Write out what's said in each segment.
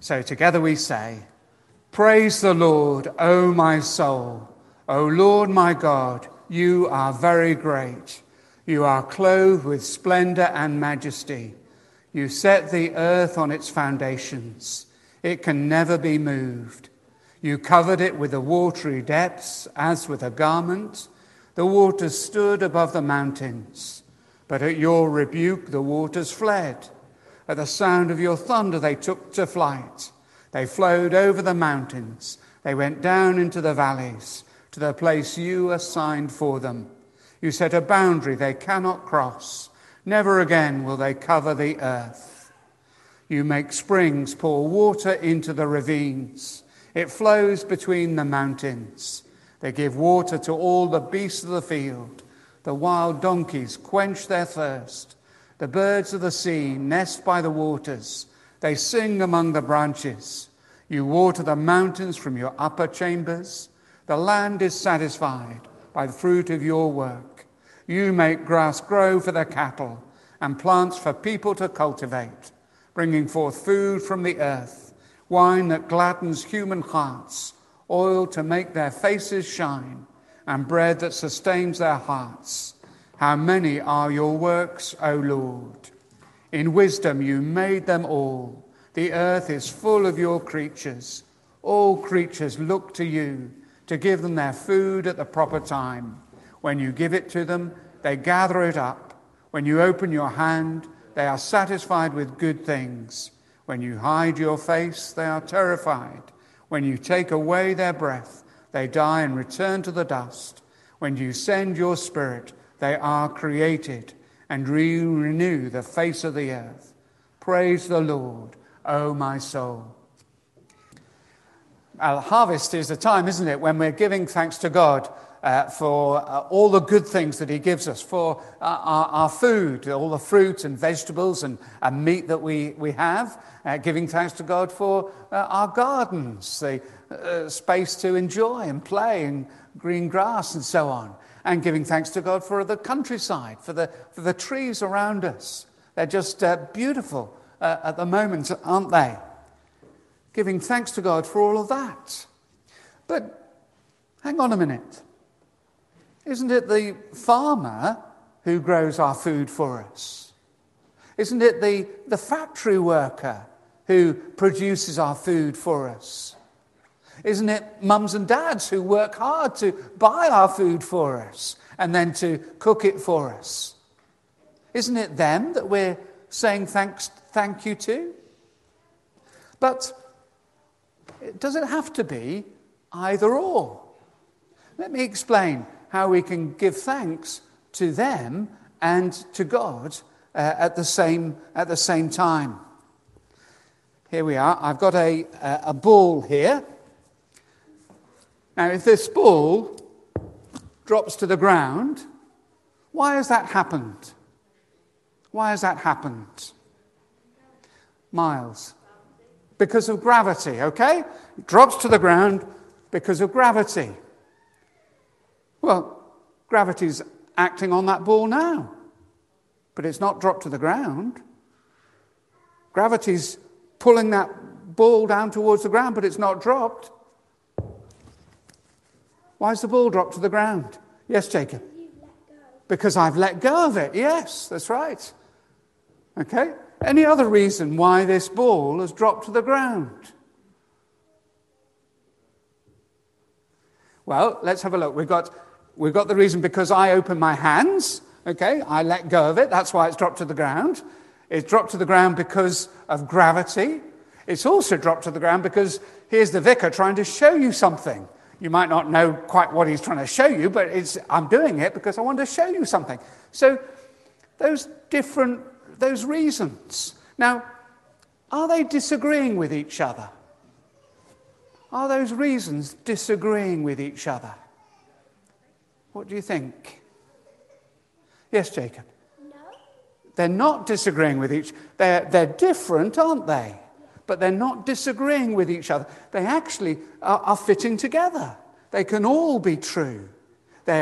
So together we say, praise the Lord, O my soul. O Lord my God, you are very great. You are clothed with splendor and majesty. You set the earth on its foundations. It can never be moved. You covered it with the watery depths as with a garment. The waters stood above the mountains. But at your rebuke the waters fled. At the sound of your thunder they took to flight. They flowed over the mountains. They went down into the valleys, to the place you assigned for them. You set a boundary they cannot cross. Never again will they cover the earth. You make springs pour water into the ravines. It flows between the mountains. They give water to all the beasts of the field. The wild donkeys quench their thirst. The birds of the sea nest by the waters. They sing among the branches. You water the mountains from your upper chambers. The land is satisfied by the fruit of your work. You make grass grow for the cattle and plants for people to cultivate, bringing forth food from the earth, wine that gladdens human hearts, oil to make their faces shine, and bread that sustains their hearts. How many are your works, O Lord? In wisdom you made them all. The earth is full of your creatures. All creatures look to you to give them their food at the proper time. When you give it to them, they gather it up. When you open your hand, they are satisfied with good things. When you hide your face, they are terrified. When you take away their breath, they die and return to the dust. When you send your spirit, they are created and renew the face of the earth. Praise the Lord, O my soul. Harvest is a time, isn't it, when we're giving thanks to God for all the good things that he gives us, for our food, all the fruit and vegetables and meat that we have, giving thanks to God for our gardens, the space to enjoy and play and green grass and so on, and giving thanks to God for the countryside, for the trees around us. They're just beautiful at the moment, aren't they? Giving thanks to God for all of that. But hang on a minute. Isn't it the farmer who grows our food for us? Isn't it the factory worker who produces our food for us? Isn't it mums and dads who work hard to buy our food for us and then to cook it for us? Isn't it them that we're saying thank you to? But does it have to be either or? Let me explain how we can give thanks to them and to God at the same time. Here we are. I've got a ball here. Now, if this ball drops to the ground, why has that happened? Why has that happened? Miles. Because of gravity, okay? It drops to the ground because of gravity. Well, gravity's acting on that ball now, but it's not dropped to the ground. Gravity's pulling that ball down towards the ground, but it's not dropped. Why's the ball dropped to the ground? Yes, Jacob? Because I've let go of it. Yes, that's right. Okay? Any other reason why this ball has dropped to the ground? Well, let's have a look. We've got the reason because I open my hands. Okay? I let go of it. That's why it's dropped to the ground. It's dropped to the ground because of gravity. It's also dropped to the ground because here's the vicar trying to show you something. You might not know quite what he's trying to show you, but I'm doing it because I want to show you something. So those reasons. Now, are they disagreeing with each other? Are those reasons disagreeing with each other? What do you think? Yes, Jacob? No. They're not disagreeing with each other. They're different, aren't they? But they're not disagreeing with each other. They actually are fitting together. They can all be true.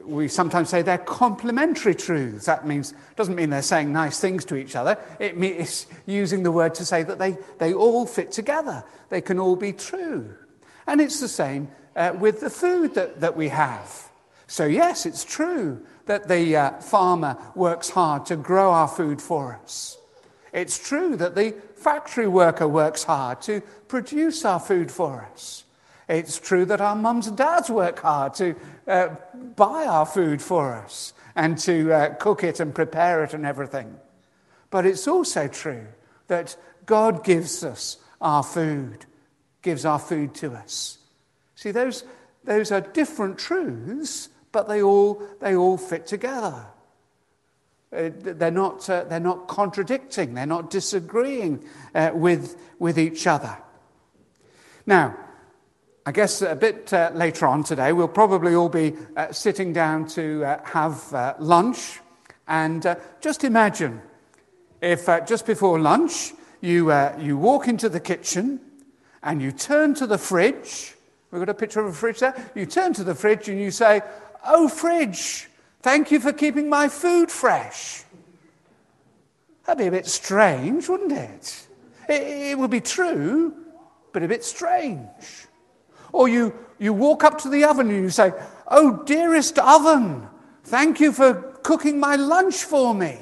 we sometimes say they're complementary truths. That doesn't mean they're saying nice things to each other. It's using the word to say that they all fit together. They can all be true. And it's the same with the food that we have. So yes, it's true that the farmer works hard to grow our food for us. It's true that the factory worker works hard to produce our food for us. It's true that our mums and dads work hard to buy our food for us and to cook it and prepare it and everything. But it's also true that God gives us our food, gives our food to us. See, those are different truths, but they all fit together. They're not contradicting. They're not disagreeing with each other. Now, I guess a bit later on today, we'll probably all be sitting down to have lunch. And just imagine if just before lunch you walk into the kitchen and you turn to the fridge. We've got a picture of a fridge there. You turn to the fridge and you say, "Oh, fridge, thank you for keeping my food fresh." That'd be a bit strange, wouldn't it? It would be true, but a bit strange. Or you walk up to the oven and you say, "Oh, dearest oven, thank you for cooking my lunch for me."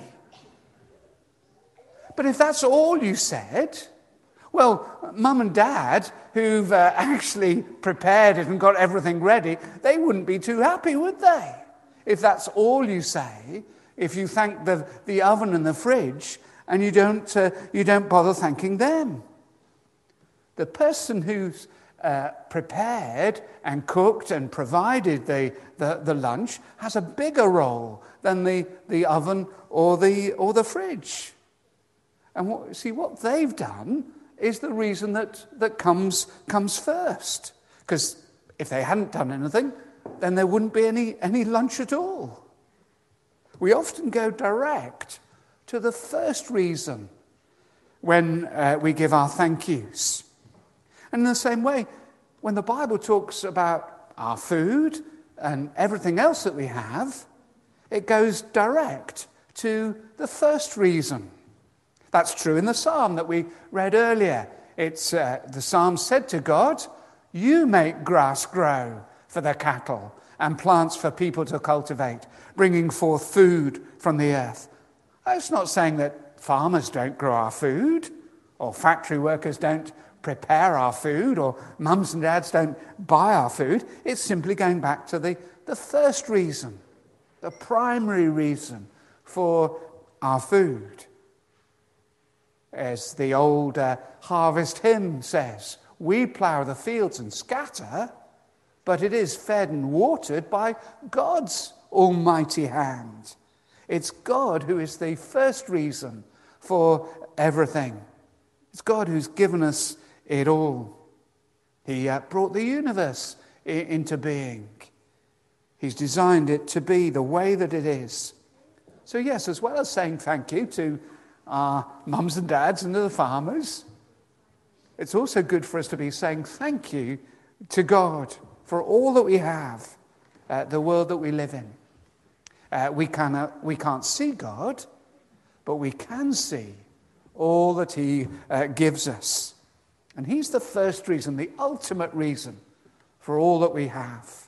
But if that's all you said, well, Mum and Dad, who've actually prepared it and got everything ready, they wouldn't be too happy, would they? If that's all you say, if you thank the oven and the fridge and you don't bother thanking them. The person who's prepared and cooked and provided the lunch has a bigger role than the oven or the fridge. And what they've done is the reason that comes first. Because if they hadn't done anything, then there wouldn't be any lunch at all. We often go direct to the first reason when we give our thank yous. And in the same way, when the Bible talks about our food and everything else that we have, it goes direct to the first reason. That's true in the psalm that we read earlier. It's the psalm said to God, "You make grass grow for the cattle and plants for people to cultivate, bringing forth food from the earth." It's not saying that farmers don't grow our food, or factory workers don't prepare our food, or mums and dads don't buy our food. It's simply going back to the first reason, the primary reason for our food. As the old harvest hymn says, "We plough the fields and scatter, but it is fed and watered by God's almighty hand." It's God who is the first reason for everything. It's God who's given us it all. He brought the universe into being. He's designed it to be the way that it is. So yes, as well as saying thank you to our mums and dads and to the farmers, it's also good for us to be saying thank you to God for all that we have, the world that we live in. We can't see God, but we can see all that He gives us. And He's the first reason, the ultimate reason for all that we have.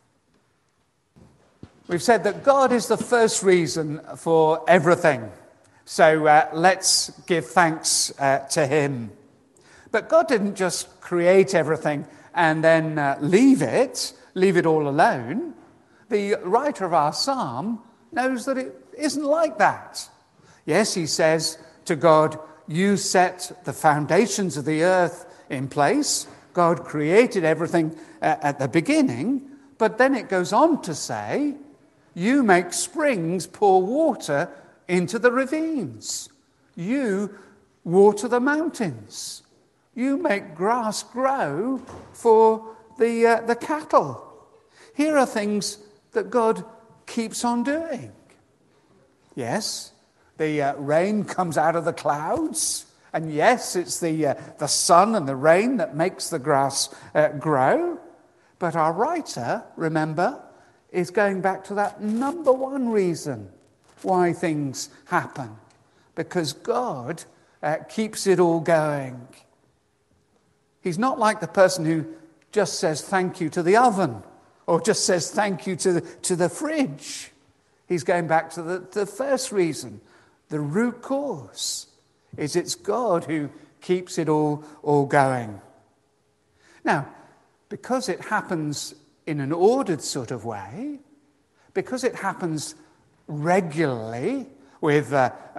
We've said that God is the first reason for everything. So let's give thanks to Him. But God didn't just create everything and then leave it all alone. The writer of our psalm knows that it isn't like that. Yes, he says to God, "You set the foundations of the earth in place." God created everything at the beginning, but then it goes on to say, "You make springs pour water into the ravines. You water the mountains. You make grass grow for the cattle." Here are things that God keeps on doing. Yes, the rain comes out of the clouds. And yes, it's the sun and the rain that makes the grass grow. But our writer, remember, is going back to that number one reason why things happen. Because God keeps it all going. He's not like the person who just says thank you to the oven or just says thank you to the fridge. He's going back to the first reason. The root cause is it's God who keeps it all going. Now, because it happens in an ordered sort of way, because it happens regularly with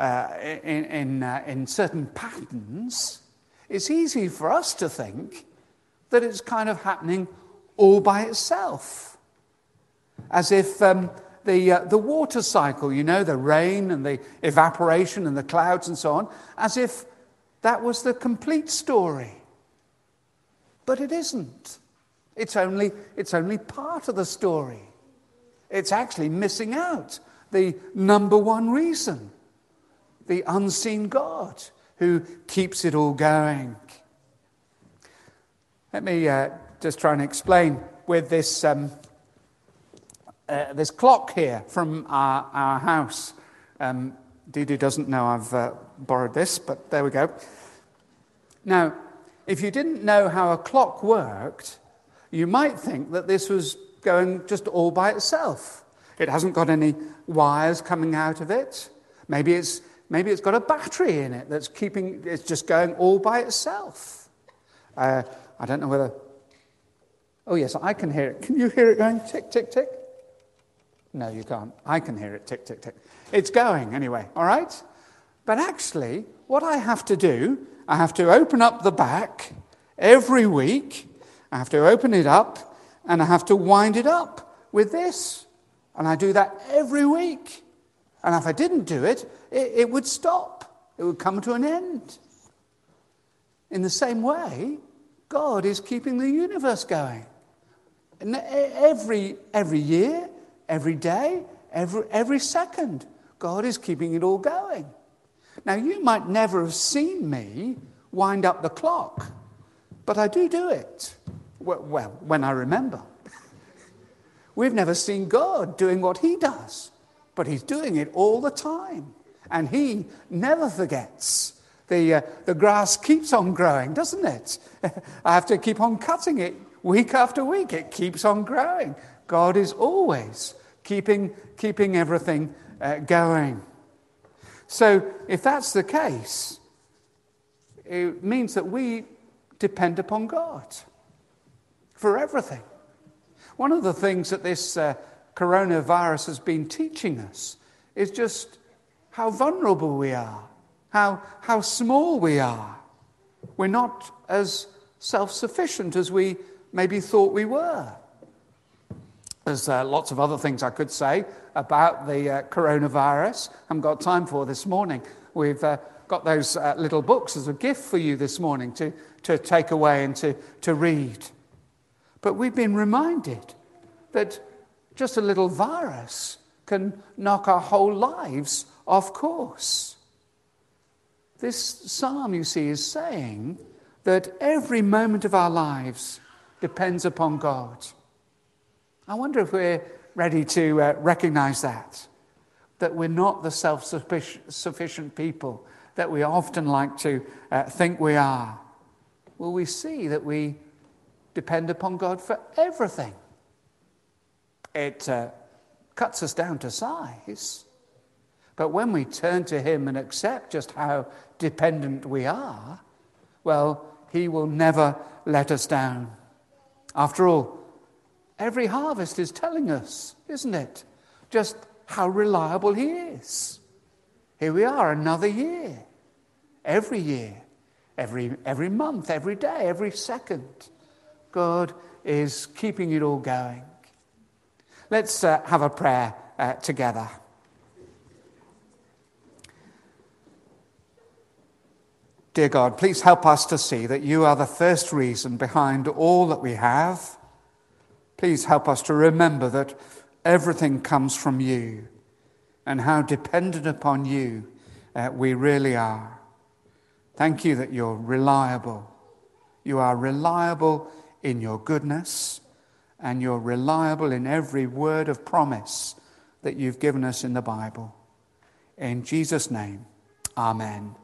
in certain patterns, it's easy for us to think that it's kind of happening all by itself, as if the water cycle, the rain and the evaporation and the clouds and so on, as if that was the complete story. But it isn't. It's only part of the story. It's actually missing out the number one reason, the unseen God who keeps it all going. Let me just try and explain with this this clock here from our house. Didi doesn't know I've borrowed this, but there we go. Now, if you didn't know how a clock worked, you might think that this was going just all by itself. It hasn't got any wires coming out of it. Maybe it's got a battery in it that's it's just going all by itself. I don't know whether... Oh, yes, I can hear it. Can you hear it going tick, tick, tick? No, you can't. I can hear it tick, tick, tick. It's going anyway, all right? But actually, what I have to do, I have to open up the back every week. I have to open it up, and I have to wind it up with this. And I do that every week. And if I didn't do it, it would stop. It would come to an end. In the same way, God is keeping the universe going. And every year, every day, every second, God is keeping it all going. Now, you might never have seen me wind up the clock, but I do it. Well, when I remember. We've never seen God doing what he does, but he's doing it all the time. And he never forgets. The grass keeps on growing, doesn't it? I have to keep on cutting it week after week. It keeps on growing. God is always keeping everything going. So if that's the case, it means that we depend upon God for everything. One of the things that this coronavirus has been teaching us is just how vulnerable we are, how small we are. We're not as self-sufficient as we maybe thought we were. There's lots of other things I could say about the coronavirus. I haven't got time for this morning. We've got those little books as a gift for you this morning to take away and to read. But we've been reminded that just a little virus can knock our whole lives off course. This psalm, you see, is saying that every moment of our lives depends upon God. I wonder if we're ready to recognize that we're not the self-sufficient people that we often like to think we are. Will we see that we depend upon God for everything? It cuts us down to size. But when we turn to him and accept just how dependent we are, well, he will never let us down. After all, every harvest is telling us, isn't it, just how reliable he is. Here we are, another year. Every month, every day, every second. God is keeping it all going. Let's have a prayer together. Dear God, please help us to see that you are the first reason behind all that we have. Please help us to remember that everything comes from you and how dependent upon you we really are. Thank you that you're reliable. You are reliable in your goodness and you're reliable in every word of promise that you've given us in the Bible. In Jesus' name, amen.